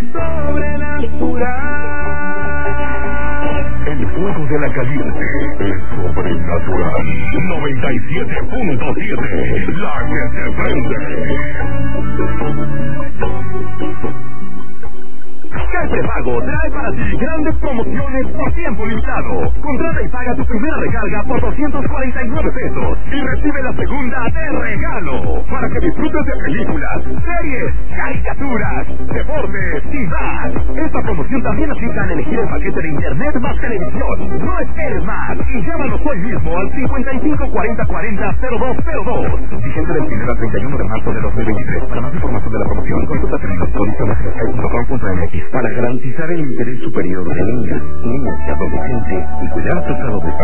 sobrenatural. El fuego de la caliente es sobrenatural. 97.7, la que te prende. El prepago trae para ti grandes promociones por tiempo limitado. Contrata y paga tu primera recarga por 249 pesos y recibe la segunda de regalo para que disfrutes de películas, series, caricaturas, deportes y más. Esta promoción también aplica al elegir el paquete de internet más televisión. No esperes más y llámanos hoy mismo al 55 40 40 0202. Vigente del 1 al 31 de marzo de 2023. Para más información de la promoción, consulta en para garantizar el interés superior de niñas, niños y adolescentes y cuidar su salud.